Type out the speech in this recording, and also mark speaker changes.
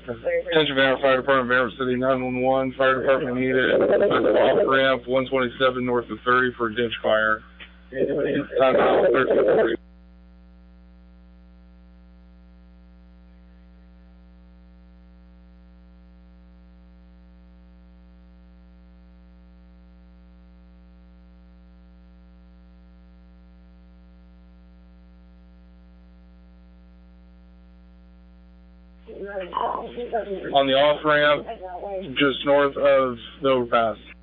Speaker 1: Attention Vanderbilt Fire Department, Vanderbilt City 911. Fire Department needed off ramp 127 north of 30 for a ditch fire. Time now 13:40. On the off ramp, just north of the overpass.